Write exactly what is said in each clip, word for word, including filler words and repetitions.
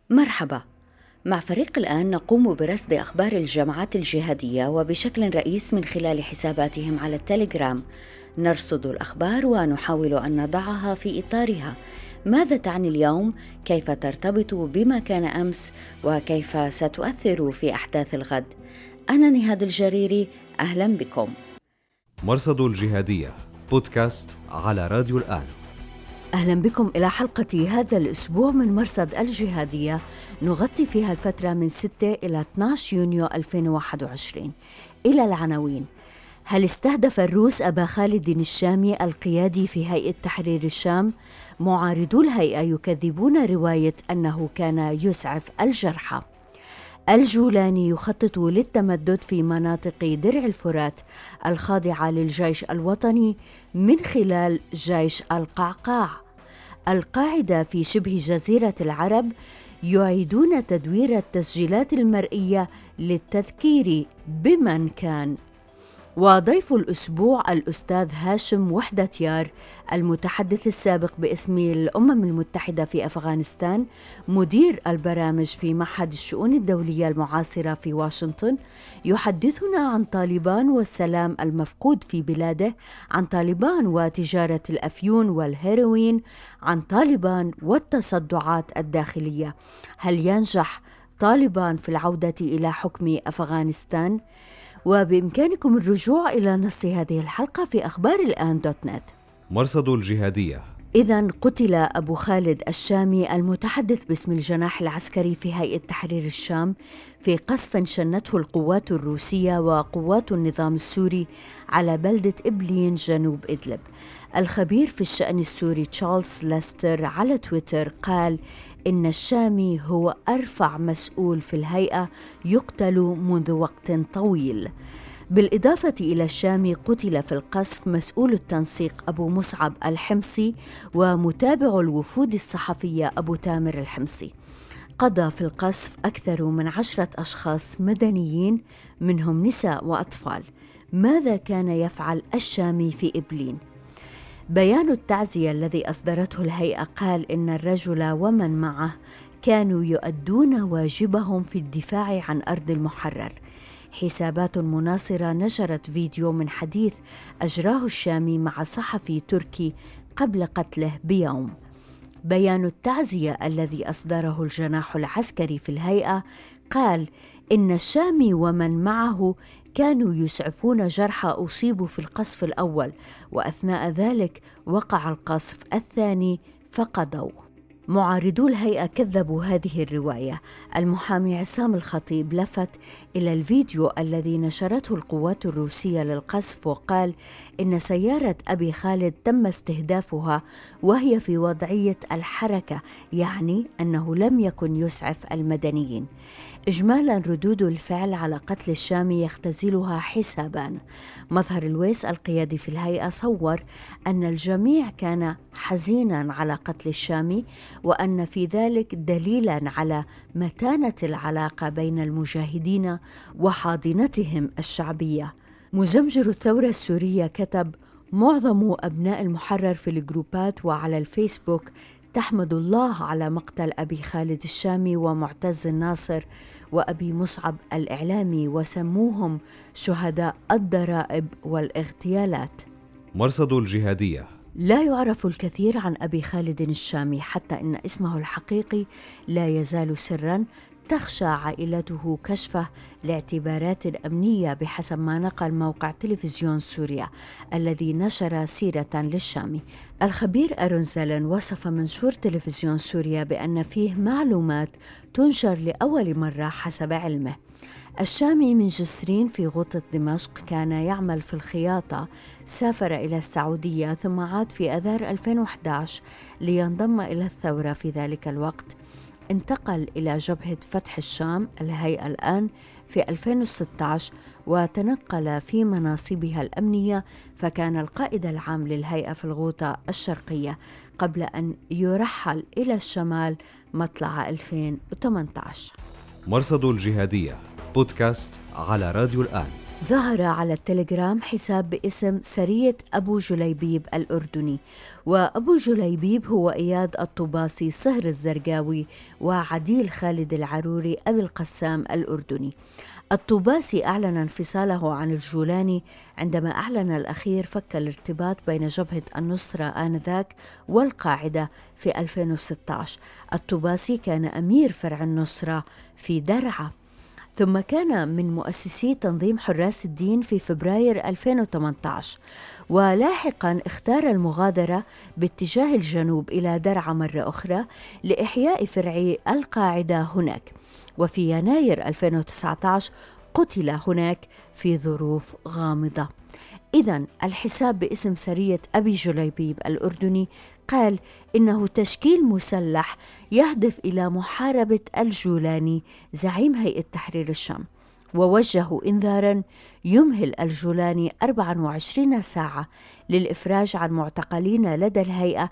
مرحبا. مع فريق الآن نقوم برصد أخبار الجماعات الجهادية وبشكل رئيس من خلال حساباتهم على التليجرام. نرصد الأخبار ونحاول أن نضعها في إطارها. ماذا تعني اليوم؟ كيف ترتبط بما كان أمس؟ وكيف ستؤثر في أحداث الغد؟ أنا نهاد الجريري، أهلا بكم. مرصد الجهادية بودكاست على راديو الآن. أهلا بكم إلى حلقة هذا الأسبوع من مرصد الجهادية، نغطي فيها الفترة من ستة إلى اثني عشر يونيو ألفين وواحد وعشرين. إلى العناوين: هل استهدف الروس أبا خالد الشامي القيادي في هيئة تحرير الشام؟ معارضو الهيئة يكذبون رواية أنه كان يسعف الجرحى. الجولاني يخطط للتمدد في مناطق درع الفرات الخاضعة للجيش الوطني من خلال جيش القعقاع. القاعدة في شبه جزيرة العرب يعيدون تدوير التسجيلات المرئية للتذكير بمن كان. وضيف الأسبوع الأستاذ هاشم وحدة يار، المتحدث السابق باسم الأمم المتحدة في أفغانستان، مدير البرامج في معهد الشؤون الدولية المعاصرة في واشنطن، يحدثنا عن طالبان والسلام المفقود في بلاده، عن طالبان وتجارة الأفيون والهيروين، عن طالبان والتصدعات الداخلية. هل ينجح طالبان في العودة إلى حكم أفغانستان؟ وبإمكانكم الرجوع إلى نص هذه الحلقة في أخبار الآن دوت نت. مرصد الجهادية. إذن قتل أبو خالد الشامي المتحدث باسم الجناح العسكري في هيئة تحرير الشام في قصف شنته القوات الروسية وقوات النظام السوري على بلدة إبلين جنوب إدلب. الخبير في الشأن السوري تشارلز ليستر على تويتر قال إن الشامي هو أرفع مسؤول في الهيئة يقتل منذ وقت طويل. بالإضافة إلى الشامي، قتل في القصف مسؤول التنسيق أبو مصعب الحمصي ومتابع الوفود الصحفية أبو تامر الحمصي. قضى في القصف أكثر من عشرة أشخاص مدنيين منهم نساء وأطفال. ماذا كان يفعل الشامي في إبلين؟ بيان التعزية الذي أصدرته الهيئة قال إن الرجل ومن معه كانوا يؤدون واجبهم في الدفاع عن أرض المحرر. حسابات مناصرة نشرت فيديو من حديث أجراه الشامي مع صحفي تركي قبل قتله بيوم. بيان التعزية الذي أصدره الجناح العسكري في الهيئة قال إن الشامي ومن معه كانوا يسعفون جرحى أصيبوا في القصف الأول، وأثناء ذلك وقع القصف الثاني فقضوا. معارضو الهيئة كذبوا هذه الرواية. المحامي عصام الخطيب لفت إلى الفيديو الذي نشرته القوات الروسية للقصف وقال إن سيارة أبي خالد تم استهدافها وهي في وضعية الحركة، يعني أنه لم يكن يسعف المدنيين. إجمالا ردود الفعل على قتل الشامي يختزلها حسابان. مظهر الويس القيادي في الهيئة صور أن الجميع كان حزينا على قتل الشامي، وأن في ذلك دليلا على متانة العلاقة بين المجاهدين وحاضنتهم الشعبية. مزمجر الثورة السورية كتب: معظم أبناء المحرر في الجروبات وعلى الفيسبوك تحمد الله على مقتل أبي خالد الشامي ومعتز الناصر وأبي مصعب الإعلامي، وسموهم شهداء الضرائب والاغتيالات. مرصد الجهادية. لا يعرف الكثير عن أبي خالد الشامي، حتى إن اسمه الحقيقي لا يزال سراً. تخشى عائلته كشفه لاعتبارات أمنية بحسب ما نقل موقع تلفزيون سوريا الذي نشر سيرة للشامي. الخبير أرون زالن وصف منشور تلفزيون سوريا بأن فيه معلومات تنشر لأول مرة حسب علمه. الشامي من جسرين في غوطة دمشق، كان يعمل في الخياطة، سافر إلى السعودية ثم عاد في أذار ألفين وإحدى عشر لينضم إلى الثورة في ذلك الوقت. انتقل إلى جبهة فتح الشام الهيئة الآن في ألفين وستة عشر وتنقل في مناصبها الأمنية، فكان القائد العام للهيئة في الغوطة الشرقية قبل أن يرحل إلى الشمال مطلع ألفين وثمانية عشر. مرصد الجهادية بودكاست على راديو الآن. ظهر على التليجرام حساب باسم سرية أبو جليبيب الأردني، وأبو جليبيب هو إياد الطوباسي صهر الزرقاوي وعديل خالد العروري أبي القسام الأردني. الطوباسي أعلن انفصاله عن الجولاني عندما أعلن الأخير فك الارتباط بين جبهة النصرة آنذاك والقاعدة في ألفين وستة عشر. الطوباسي كان أمير فرع النصرة في درعا، ثم كان من مؤسسي تنظيم حراس الدين في فبراير ألفين وثمانية عشر، ولاحقاً اختار المغادرة باتجاه الجنوب إلى درعا مرة أخرى لإحياء فرع القاعدة هناك، وفي يناير ألفين وتسعة عشر قتل هناك في ظروف غامضة. إذن الحساب باسم سرية أبي جليبيب الأردني قال إنه تشكيل مسلح يهدف إلى محاربة الجولاني زعيم هيئة تحرير الشام، ووجهوا إنذاراً يمهل الجولاني أربع وعشرين ساعة للإفراج عن معتقلين لدى الهيئة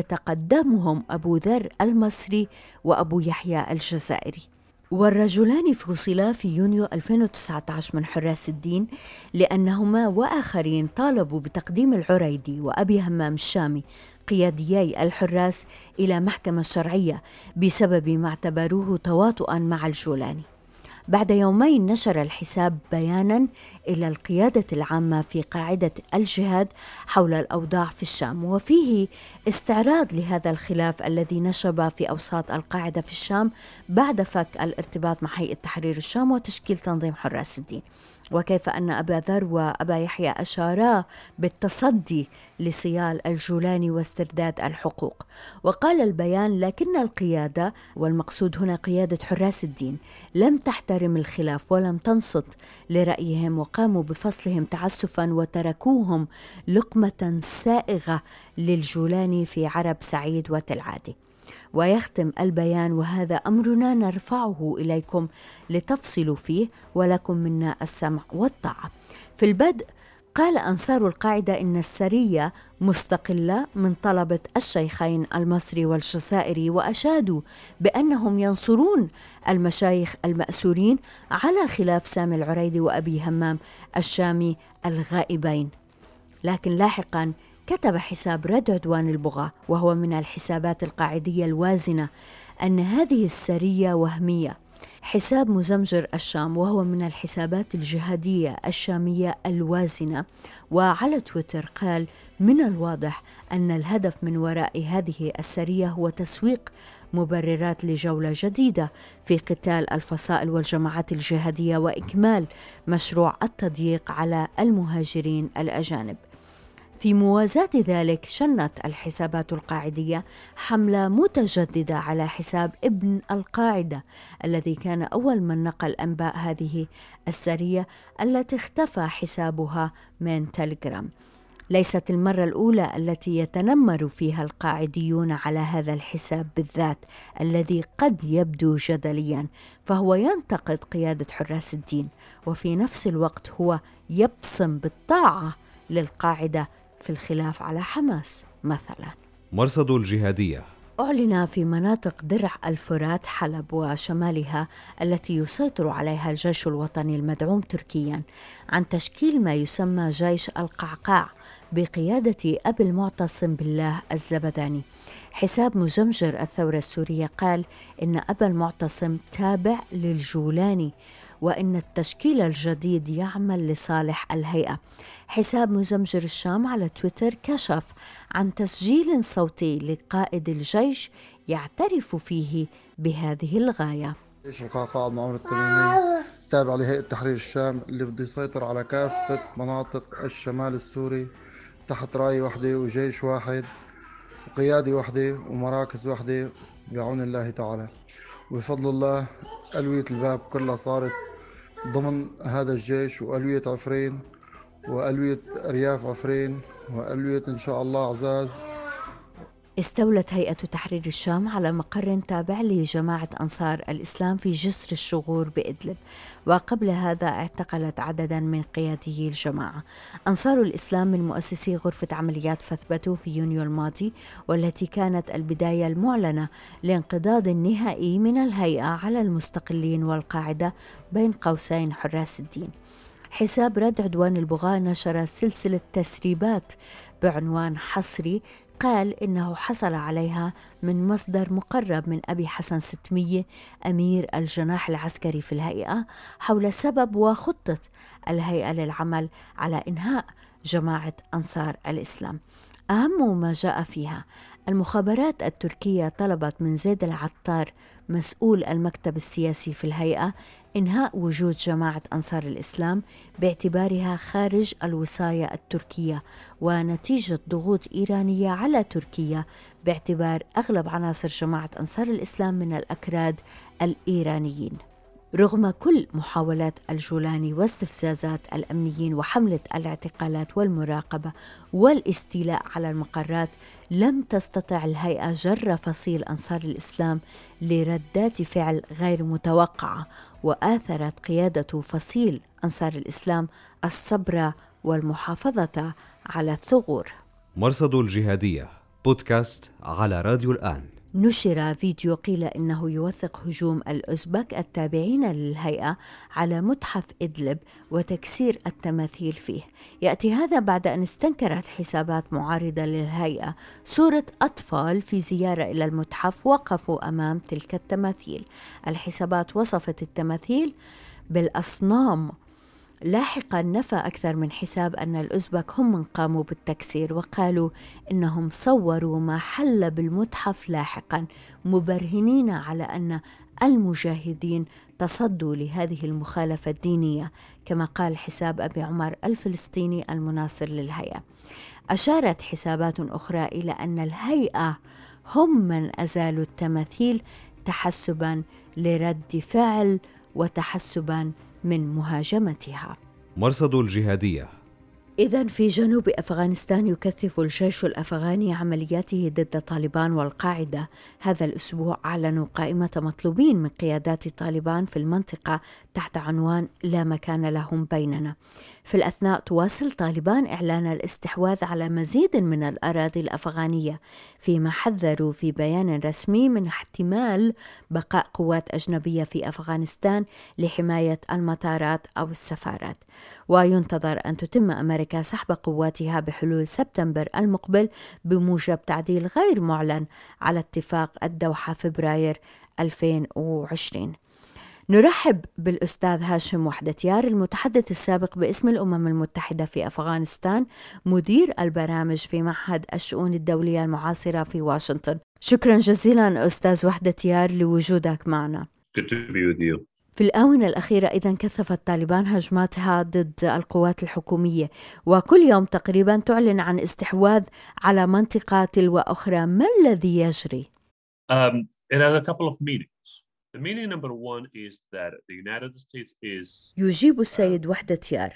يتقدمهم أبو ذر المصري وأبو يحيى الجزائري. والرجلان فصلا في يونيو ألفين وتسعة عشر من حراس الدين لأنهما وآخرين طالبوا بتقديم العريدي وأبي همام الشامي قياديي الحراس إلى محكمة شرعية بسبب ما اعتبروه تواطؤا مع الجولاني. بعد يومين نشر الحساب بيانا إلى القيادة العامة في قاعدة الجهاد حول الأوضاع في الشام، وفيه استعراض لهذا الخلاف الذي نشب في أوساط القاعدة في الشام بعد فك الارتباط مع هيئة تحرير الشام وتشكيل تنظيم حراس الدين، وكيف أن أبا ذر وأبا يحيى أشارا بالتصدي لصيال الجولاني واسترداد الحقوق. وقال البيان: لكن القيادة، والمقصود هنا قيادة حراس الدين، لم تحترم الخلاف ولم تنصت لرأيهم، وقاموا بفصلهم تعسفا وتركوهم لقمة سائغة للجولاني في عرب سعيد وتل عادي. ويختم البيان: وهذا أمرنا نرفعه إليكم لتفصلوا فيه ولكم منا السمع والطاعة. في البدء قال أنصار القاعدة إن السرية مستقلة من طلبة الشيخين المصري والجزائري، وأشادوا بأنهم ينصرون المشايخ المأسورين على خلاف سامي العريدي وأبي همام الشامي الغائبين. لكن لاحقاً كتب حساب رد عدوان البغاة، وهو من الحسابات القاعدية الوازنة، أن هذه السرية وهمية. حساب مزمجر الشام، وهو من الحسابات الجهادية الشامية الوازنة، وعلى تويتر قال: من الواضح أن الهدف من وراء هذه السرية هو تسويق مبررات لجولة جديدة في قتال الفصائل والجماعات الجهادية وإكمال مشروع التضييق على المهاجرين الأجانب. في موازاة ذلك شنت الحسابات القاعدية حملة متجددة على حساب ابن القاعدة الذي كان أول من نقل أنباء هذه السرية التي اختفى حسابها من تليجرام. ليست المرة الأولى التي يتنمر فيها القاعديون على هذا الحساب بالذات الذي قد يبدو جدليا، فهو ينتقد قيادة حراس الدين وفي نفس الوقت هو يبصم بالطاعة للقاعدة في الخلاف على حماس مثلا. مرصد الجهادية. أعلن في مناطق درع الفرات حلب وشمالها التي يسيطر عليها الجيش الوطني المدعوم تركيا عن تشكيل ما يسمى جيش القعقاع بقيادة أبي المعتصم بالله الزبداني. حساب مزمجر الثورة السورية قال إن أبا المعتصم تابع للجولاني وإن التشكيل الجديد يعمل لصالح الهيئة. حساب مزمجر الشام على تويتر كشف عن تسجيل صوتي لقائد الجيش يعترف فيه بهذه الغاية. جيش القعقاع بمعاونة التميمي تابع لهيئة تحرير الشام اللي بده يسيطر على كافة مناطق الشمال السوري تحت راية واحدة وجيش واحد وقيادة واحدة ومراكز واحدة بعون الله تعالى. وبفضل الله ألوية الباب كلها صارت ضمن هذا الجيش، وألوية عفرين وألوية رياف عفرين وألوية إن شاء الله عزاز. استولت هيئة تحرير الشام على مقر تابع لجماعة أنصار الإسلام في جسر الشغور بإدلب، وقبل هذا اعتقلت عددا من قياديي الجماعة. أنصار الإسلام من مؤسسي غرفة عمليات فثبتوا في يونيو الماضي، والتي كانت البداية المعلنة لانقضاض النهائي من الهيئة على المستقلين والقاعدة بين قوسين حراس الدين. حساب رد عدوان البغاة نشر سلسلة تسريبات بعنوان حصري قال إنه حصل عليها من مصدر مقرب من أبي حسن ستمية أمير الجناح العسكري في الهيئة حول سبب وخطة الهيئة للعمل على إنهاء جماعة أنصار الإسلام. أهم ما جاء فيها: المخابرات التركية طلبت من زيد العطار مسؤول المكتب السياسي في الهيئة إنهاء وجود جماعة أنصار الإسلام باعتبارها خارج الوصاية التركية ونتيجة ضغوط إيرانية على تركيا باعتبار أغلب عناصر جماعة أنصار الإسلام من الأكراد الإيرانيين. رغم كل محاولات الجولاني واستفزازات الأمنيين وحملة الاعتقالات والمراقبة والاستيلاء على المقرات، لم تستطع الهيئة جر فصيل أنصار الإسلام لردات فعل غير متوقعة، وآثرت قيادة فصيل أنصار الإسلام الصبر والمحافظة على الثغور. مرصد الجهادية بودكاست على راديو الآن. نشر فيديو قيل إنه يوثق هجوم الأوزبك التابعين للهيئة على متحف إدلب وتكسير التماثيل فيه. يأتي هذا بعد أن استنكرت حسابات معارضة للهيئة صورة أطفال في زيارة إلى المتحف وقفوا أمام تلك التماثيل. الحسابات وصفت التماثيل بالأصنام. لاحقا نفى أكثر من حساب أن الأوزبك هم من قاموا بالتكسير، وقالوا إنهم صوروا ما حل بالمتحف لاحقا، مبرهنين على أن المجاهدين تصدوا لهذه المخالفة الدينية، كما قال حساب أبي عمر الفلسطيني المناصر للهيئة. أشارت حسابات أخرى إلى أن الهيئة هم من أزالوا التماثيل تحسبا لرد فعل وتحسبا من مهاجمتها. مرصد الجهادية. إذن في جنوب أفغانستان يكثف الجيش الأفغاني عملياته ضد طالبان والقاعدة. هذا الأسبوع أعلنوا قائمة مطلوبين من قيادات طالبان في المنطقة تحت عنوان لا مكان لهم بيننا. في الأثناء تواصل طالبان إعلان الاستحواذ على مزيد من الأراضي الأفغانية، فيما حذروا في بيان رسمي من احتمال بقاء قوات أجنبية في أفغانستان لحماية المطارات أو السفارات. وينتظر أن تتم أمريكا سحب قواتها بحلول سبتمبر المقبل بموجب تعديل غير معلن على اتفاق الدوحة فبراير ألفين وعشرين. نرحب بالأستاذ هاشم وحدتيار، المتحدث السابق باسم الأمم المتحدة في أفغانستان، مدير البرامج في معهد الشؤون الدولية المعاصرة في واشنطن. شكرا جزيلا أستاذ وحدتيار لوجودك معنا. Good to be with you. في الآونة الأخيرة إذن كثفت طالبان هجماتها ضد القوات الحكومية، وكل يوم تقريبا تعلن عن استحواذ على منطقة تلو أخرى. ما الذي يجري؟ Um, it has a couple of meanings. The meaning number one is that the United States is يجيب السيد وحدتيار: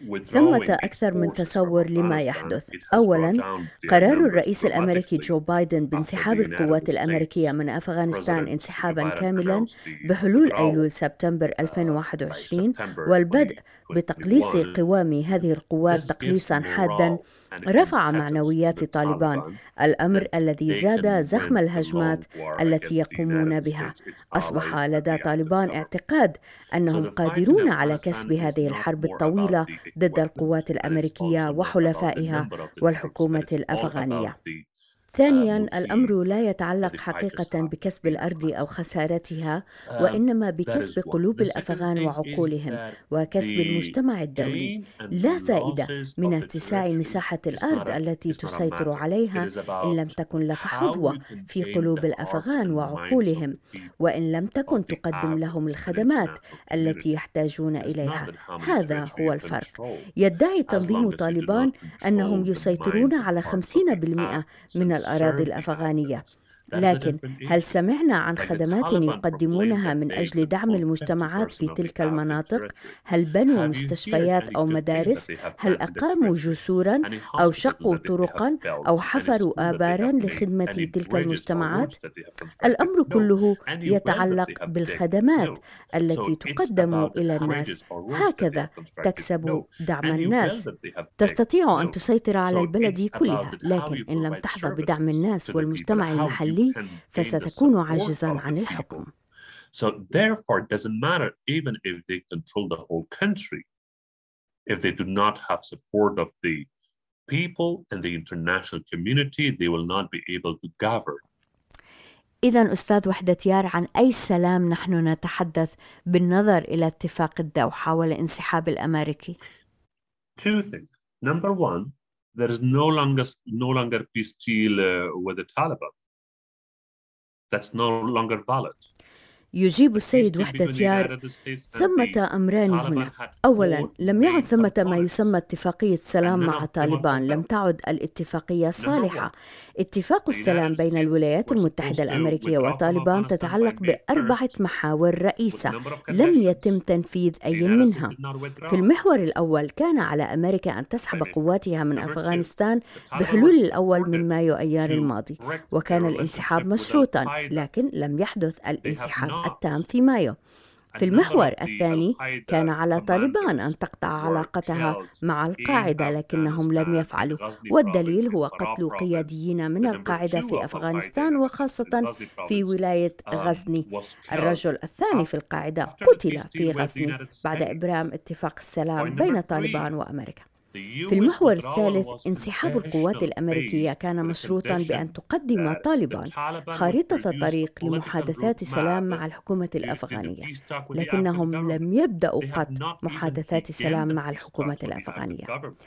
ثمة أكثر من تصور لما يحدث. أولاً، قرار الرئيس الأمريكي جو بايدن بانسحاب القوات الأمريكية من أفغانستان انسحاباً كاملاً بحلول أيلول سبتمبر ألفين وواحد وعشرين، والبدء بتقليص قوام هذه القوات تقليصاً حاداً رفع معنويات طالبان، الأمر الذي زاد زخم الهجمات التي يقومون بها. أصبح لدى طالبان اعتقاد أنهم قادرون على كسب هذه الحرب الطويلة ضد القوات الأمريكية وحلفائها والحكومة الأفغانية. ثانياً، الأمر لا يتعلق حقيقة بكسب الأرض أو خسارتها، وإنما بكسب قلوب الأفغان وعقولهم وكسب المجتمع الدولي. لا فائدة من اتساع مساحة الأرض التي تسيطر عليها إن لم تكن لك حظوة في قلوب الأفغان وعقولهم، وإن لم تكن تقدم لهم الخدمات التي يحتاجون إليها. هذا هو الفرق. يدعي تنظيم طالبان أنهم يسيطرون على خمسين بالمئة من الأراضي الأفغانية، لكن هل سمعنا عن خدمات يقدمونها من أجل دعم المجتمعات في تلك المناطق؟ هل بنوا مستشفيات أو مدارس؟ هل أقاموا جسوراً أو شقوا طرقاً أو حفروا آباراً لخدمة تلك المجتمعات؟ الأمر كله يتعلق بالخدمات التي تقدم إلى الناس. هكذا تكسب دعم الناس. تستطيع أن تسيطر على البلد كلها، لكن إن لم تحظى بدعم الناس والمجتمع المحلي فستكون عاجزاً عن الحكم. So therefore it doesn't matter even if they control the whole country. If they do not have support of the people and the international community, they will not be able to govern. إذن أستاذ وحدتيار، عن أي سلام نحن نتحدث بالنظر إلى اتفاق الدوحة والانسحاب الأمريكي؟ Two things. Number one, there is no longer no longer peace deal uh, with the Taliban. That's no longer valid. يجيب السيد وحدتيار: ثمة أمران هنا. أولاً، لم يعد ثمة ما يسمى اتفاقية سلام مع طالبان، لم تعد الاتفاقية صالحة. اتفاق السلام بين الولايات المتحدة الأمريكية وطالبان تتعلق بأربعة محاور رئيسة لم يتم تنفيذ أي منها. في المحور الأول، كان على أمريكا أن تسحب قواتها من أفغانستان بحلول الأول من مايو أيار الماضي، وكان الانسحاب مشروطاً، لكن لم يحدث الانسحاب التام في مايو. في المحور الثاني، كان على طالبان أن تقطع علاقتها مع القاعدة، لكنهم لم يفعلوا، والدليل هو قتل قياديين من القاعدة في أفغانستان وخاصة في ولاية غزني. الرجل الثاني في القاعدة قتل في غزني بعد إبرام اتفاق السلام بين طالبان وأمريكا. في المحور الثالث، انسحاب القوات الأمريكية كان مشروطاً بأن تقدم طالبان خارطة طريق لمحادثات سلام مع الحكومة الأفغانية، لكنهم لم يبدأوا قط محادثات سلام مع الحكومة الأفغانية.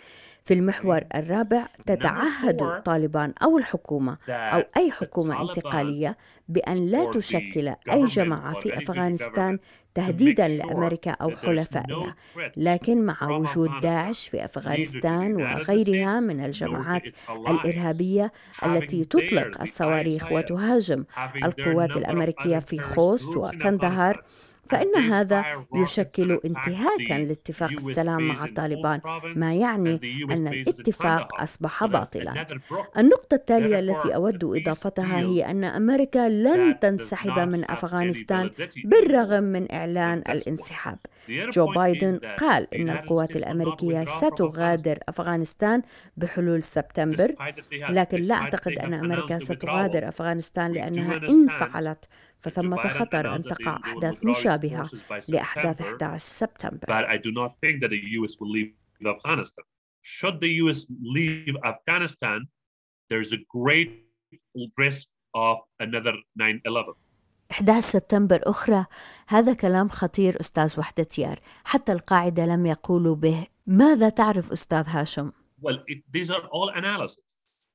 في المحور الرابع، تتعهد طالبان أو الحكومة أو أي حكومة انتقالية بأن لا تشكل أي جماعة في أفغانستان تهديداً لأمريكا أو حلفائها، لكن مع وجود داعش في أفغانستان وغيرها من الجماعات الإرهابية التي تطلق الصواريخ وتهاجم القوات الأمريكية في خوست وكندهار، فإن هذا يشكل انتهاكاً لاتفاق السلام مع طالبان، ما يعني أن الاتفاق أصبح باطلاً. النقطة التالية التي أود إضافتها هي أن أمريكا لن تنسحب من أفغانستان بالرغم من إعلان الانسحاب. جو بايدن قال إن القوات الأمريكية ستغادر أفغانستان بحلول سبتمبر، لكن لا أعتقد أن أمريكا ستغادر أفغانستان، لأنها إن فعلت فثمة خطر أن تقع أحداث مشابهة لأحداث أحد عشر سبتمبر. But I do not think that the U S will leave Afghanistan. Should the U S leave Afghanistan, there's a great risk of another nine eleven. أحد عشر سبتمبر أخرى، هذا كلام خطير أستاذ وحدتيار، حتى القاعدة لم يقولوا به. ماذا تعرف أستاذ هاشم؟ Well, it, these are all analysis.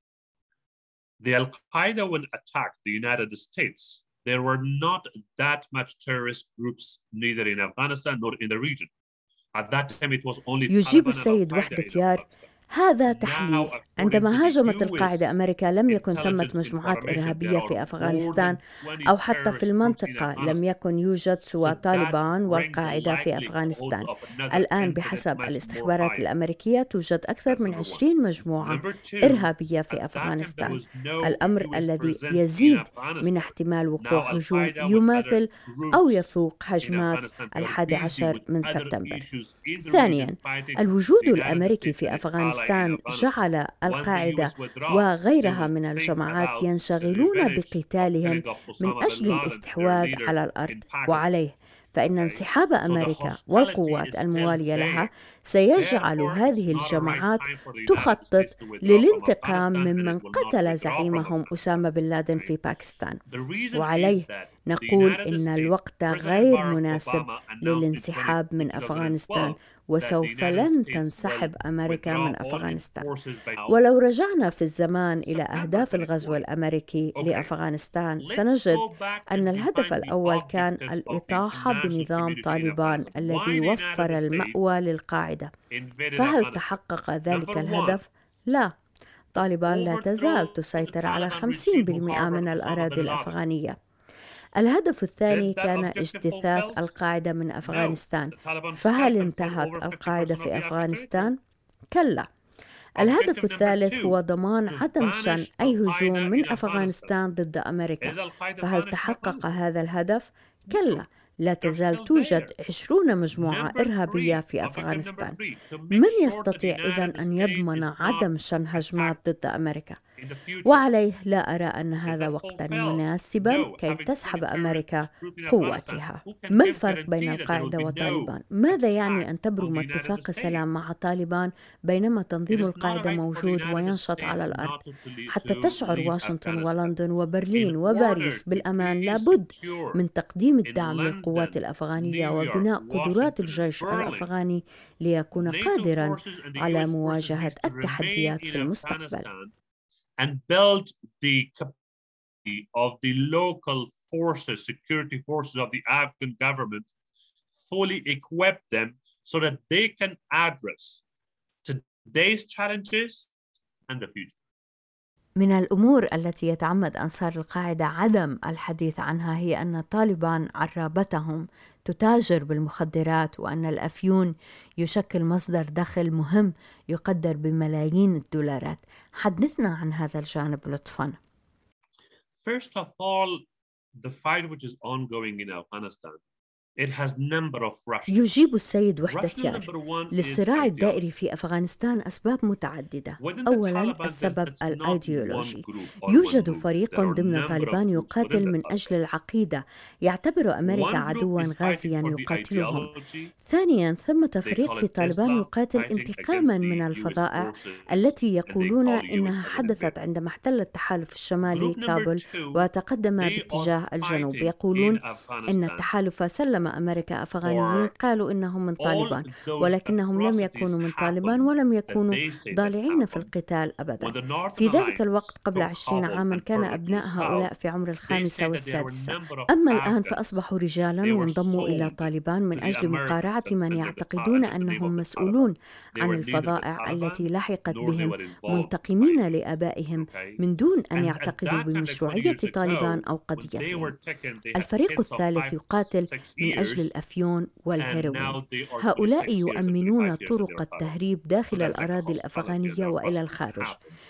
The Al-Qaeda when attacked the United States, there were not that much terrorist groups neither in Afghanistan nor in the region. At that time it was only يجيب السيد وحدتيار: هذا تحليل. عندما هاجمت القاعدة أمريكا لم يكن ثمة مجموعات إرهابية في أفغانستان أو حتى في المنطقة، لم يكن يوجد سوى طالبان والقاعدة في أفغانستان. الآن بحسب الاستخبارات الأمريكية توجد أكثر من عشرين مجموعة إرهابية في أفغانستان، الأمر الذي يزيد من احتمال وقوع هجوم يماثل أو يفوق هجمات الحادي عشر من سبتمبر. ثانياً، الوجود الأمريكي في أفغانستان جعل القاعدة وغيرها من الجماعات ينشغلون بقتالهم من أجل الاستحواذ على الأرض، وعليه فإن انسحاب أمريكا والقوات الموالية لها سيجعل هذه الجماعات تخطط للانتقام ممن قتل زعيمهم أسامة بن لادن في باكستان، وعليه نقول إن الوقت غير مناسب للانسحاب من أفغانستان، وسوف لن تنسحب أمريكا من أفغانستان. ولو رجعنا في الزمان إلى أهداف الغزو الأمريكي لأفغانستان، سنجد أن الهدف الأول كان الإطاحة بنظام طالبان الذي وفر المأوى للقاعدة. فهل تحقق ذلك الهدف؟ لا. طالبان لا تزال تسيطر على خمسين بالمئة من الأراضي الأفغانية. الهدف الثاني كان اجتثاث القاعدة من أفغانستان. فهل انتهت القاعدة في أفغانستان؟ كلا. الهدف الثالث هو ضمان عدم شن أي هجوم من أفغانستان ضد أمريكا. فهل تحقق هذا الهدف؟ كلا. لا تزال توجد عشرون مجموعة إرهابية في أفغانستان. من يستطيع إذن أن يضمن عدم شن هجمات ضد أمريكا؟ وعليه لا أرى أن هذا وقتا مناسبا كي تسحب أمريكا قواتها. ما الفرق بين القاعدة وطالبان؟ ماذا يعني أن تبرم اتفاق سلام مع طالبان بينما تنظيم القاعدة موجود وينشط على الأرض؟ حتى تشعر واشنطن ولندن وبرلين وباريس بالأمان لابد من تقديم الدعم للقوات الأفغانية وبناء قدرات الجيش الأفغاني ليكون قادرا على مواجهة التحديات في المستقبل. And build the capacity of the local forces, security forces of the Afghan government, fully equip them so that they can address today's challenges and the future. من الأمور التي يتعمد أنصار القاعدة عدم الحديث عنها هي أن طالبان عرابتهم تتاجر بالمخدرات وأن الأفيون يشكل مصدر دخل مهم يقدر بملايين الدولارات. حدثنا عن هذا الجانب لطفاً. First of all, the fight which is ongoing in Afghanistan, it has number of Russians. يجيب السيد وحدة يار للصراع الدائري في أفغانستان أسباب متعددة. أولاً السبب الأيديولوجي. يوجد فريق ضمن طالبان يقاتل من أجل العقيدة، يعتبر أمريكا عدواً غازياً يقاتلهم. ثانياً ثمة فريق في طالبان يقاتل انتقاماً من الفظائع التي يقولون إنها حدثت عندما احتل التحالف الشمالي كابول وتقدم باتجاه الجنوب. يقولون إن التحالف سلم أمريكا أفغانيين قالوا إنهم من طالبان، ولكنهم لم يكونوا من طالبان ولم يكونوا ضالعين في القتال أبدا. في ذلك الوقت قبل عشرين عاما كان أبناء هؤلاء في عمر الخامسة والسادسة، أما الآن فأصبحوا رجالا وانضموا إلى طالبان من أجل مقارعة من يعتقدون أنهم مسؤولون عن الفظائع التي لحقت بهم، منتقمين لآبائهم من دون أن يعتقدوا بمشروعية طالبان أو قضيتهم. الفريق الثالث يقاتل من أجل الأفيون والهيروين. هؤلاء يؤمنون طرق التهريب داخل الأراضي الأفغانية وإلى الخارج.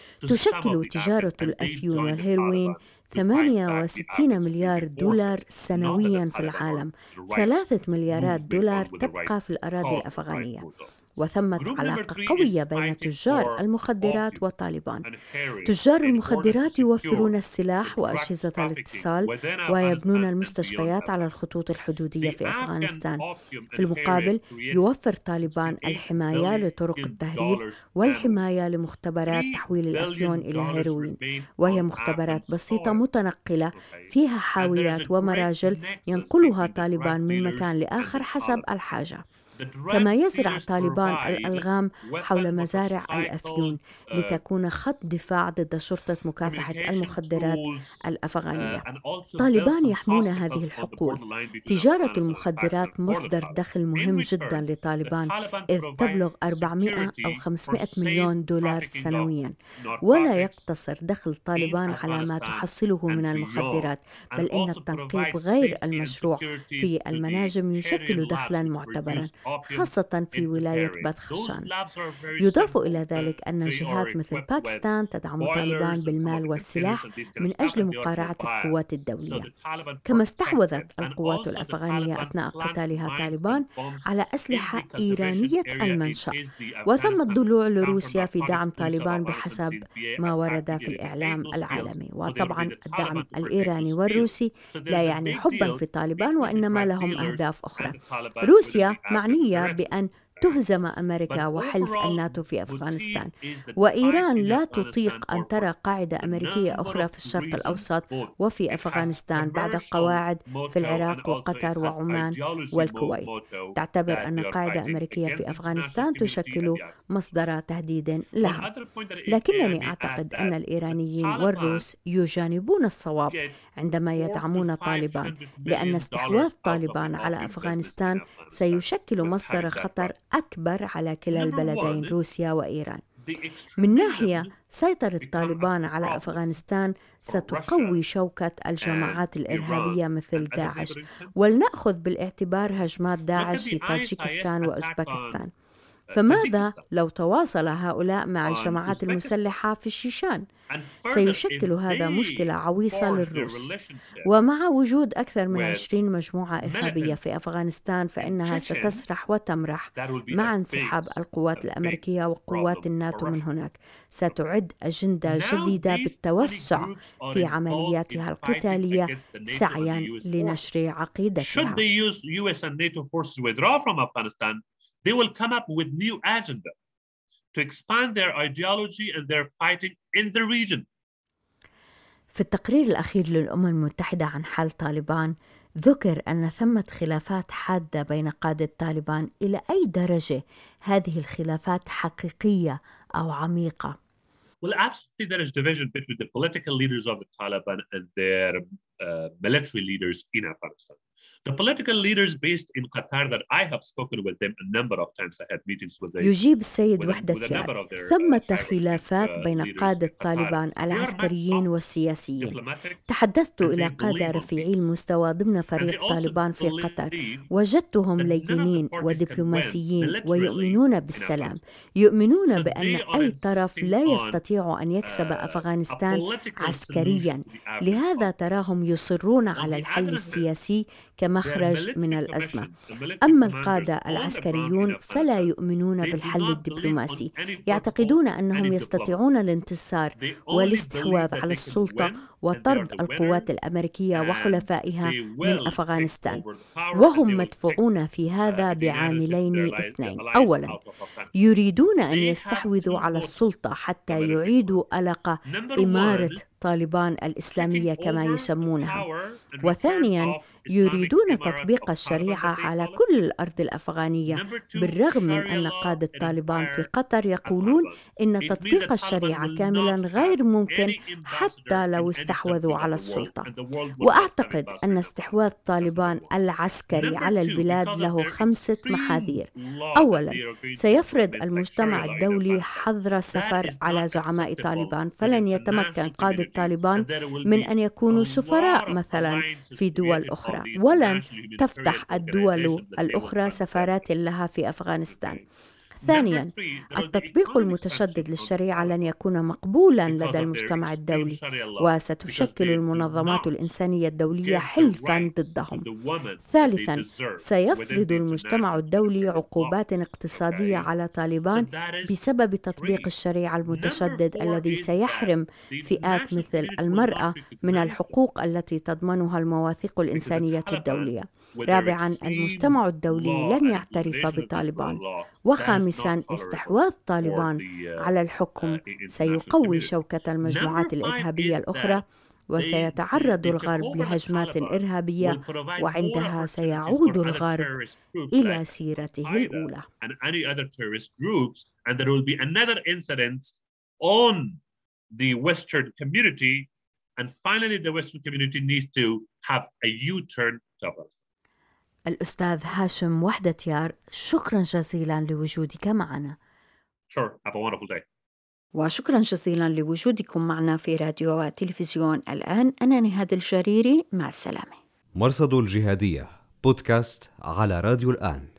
تشكل تجارة الأفيون والهيروين ثمانية وستين مليار دولار سنوياً في العالم. ثلاثة مليارات دولار تبقى في الأراضي الأفغانية. وثمة علاقة قوية بين تجار المخدرات وطالبان. تجار المخدرات يوفرون السلاح وأجهزة الاتصال ويبنون المستشفيات على الخطوط الحدودية في أفغانستان. في المقابل يوفر طالبان الحماية لطرق التهريب والحماية لمختبرات تحويل الأفيون إلى هيروين، وهي مختبرات بسيطة متنقلة فيها حاويات ومراجل ينقلها طالبان من مكان لآخر حسب الحاجة. كما يزرع طالبان الألغام حول مزارع الأفيون لتكون خط دفاع ضد شرطة مكافحة المخدرات الأفغانية. طالبان يحمون هذه الحقول. تجارة المخدرات مصدر دخل مهم جدا لطالبان، إذ تبلغ أربعمائة أو خمسمائة مليون دولار سنويا. ولا يقتصر دخل طالبان على ما تحصله من المخدرات، بل إن التنقيب غير المشروع في المناجم يشكل دخلا معتبرا، خاصة في ولاية بدخشان. يضاف إلى ذلك أن جهات مثل باكستان تدعم طالبان بالمال والسلاح من أجل مقارعة القوات الدولية. كما استحوذت القوات الأفغانية أثناء قتالها طالبان على أسلحة إيرانية المنشأ، وثم الضلوع لروسيا في دعم طالبان بحسب ما ورد في الإعلام العالمي. وطبعا الدعم الإيراني والروسي لا يعني حبا في طالبان، وإنما لهم أهداف أخرى. روسيا معنية بأن تهزم أمريكا وحلف الناتو في أفغانستان، وإيران لا تطيق أن ترى قاعدة أمريكية أخرى في الشرق الأوسط وفي أفغانستان بعد القواعد في العراق وقطر وعمان والكويت. تعتبر أن قاعدة أمريكية في أفغانستان تشكل مصدر تهديد لها. لكنني أعتقد أن الإيرانيين والروس يجانبون الصواب عندما يدعمون طالبان، لأن استحواذ طالبان على أفغانستان سيشكل مصدر خطر أكبر على كلا البلدين روسيا وإيران. من ناحية، سيطرة طالبان على أفغانستان ستقوي شوكة الجماعات الإرهابية مثل داعش، ولنأخذ بالاعتبار هجمات داعش في طاجيكستان وأوزبكستان. فماذا لو تواصل هؤلاء مع الجماعات المسلحة في الشيشان؟ سيشكل هذا مشكلة عويصة للروس. ومع وجود أكثر من عشرين مجموعة إرهابية في أفغانستان فإنها ستسرح وتمرح مع انسحاب القوات الأمريكية وقوات الناتو من هناك. ستعد أجندة جديدة بالتوسع في عملياتها القتالية سعيا لنشر عقيدتها. They will come up with new agenda to expand their ideology and their fighting in the region. في التقرير الأخير للأمم المتحدة عن حال طالبان ذكر أن ثمة خلافات حادة بين قادة طالبان. إلى أي درجة هذه الخلافات حقيقية أو عميقة؟ Well, absolutely there is division between the political leaders of the Taliban and their uh, military leaders in Afghanistan. The political leaders based in Qatar that I have spoken with them a number of times. I had meetings with them. يجيب السيد وحدتيار: ثمة خلافات بين قادة طالبان العسكريين والسياسيين. تحدثت إلى قادة رفيعي المستوى ضمن فريق طالبان في قطر، وجدتهم لينين ودبلوماسيين ويؤمنون بالسلام، يؤمنون بأن أي طرف لا يستطيع أن يكسب أفغانستان عسكريا، لهذا تراهم يصرون على الحل السياسي كمخرج من الأزمة. أما القادة العسكريون فلا يؤمنون بالحل الدبلوماسي، يعتقدون أنهم يستطيعون الانتصار والاستحواذ على السلطة وطرد القوات الأمريكية وحلفائها من أفغانستان، وهم مدفوعون في هذا بعاملين اثنين. أولا، يريدون أن يستحوذوا على السلطة حتى يعيدوا ألق إمارة طالبان الإسلامية كما يسمونها، وثانياً يريدون تطبيق الشريعة على كل الأرض الأفغانية، بالرغم من أن قادة طالبان في قطر يقولون إن تطبيق الشريعة كاملاً غير ممكن حتى لو استحوذوا على السلطة. وأعتقد أن استحواذ طالبان العسكري على البلاد له خمسة محاذير. أولاً، سيفرض المجتمع الدولي حظر السفر على زعماء طالبان، فلن يتمكن قادة طالبان من أن يكونوا سفراء مثلاً في دول أخرى، ولن تفتح الدول الأخرى سفارات لها في أفغانستان. ثانياً، التطبيق المتشدد للشريعة لن يكون مقبولاً لدى المجتمع الدولي، وستشكل المنظمات الإنسانية الدولية حلفاً ضدهم. ثالثاً، سيفرض المجتمع الدولي عقوبات اقتصادية على طالبان بسبب تطبيق الشريعة المتشدد الذي سيحرم فئات مثل المرأة من الحقوق التي تضمنها المواثيق الإنسانية الدولية. رابعاً، المجتمع الدولي لن يعترف بطالبان. وخامساً، استحواذ طالبان على الحكم سيقوي شوكة المجموعات الإرهابية الأخرى، وسيتعرض الغرب لهجمات إرهابية، وعندها سيعود الغرب إلى سيرته الأولى. الأستاذ هاشم وحدتيار، شكراً جزيلاً لوجودك معنا. Sure. Have a wonderful day. وشكراً جزيلاً لوجودكم معنا في راديو وتلفزيون الآن. أنا نهاد الجريري، مع السلامة. مرصد الجهادية بودكاست على راديو الآن.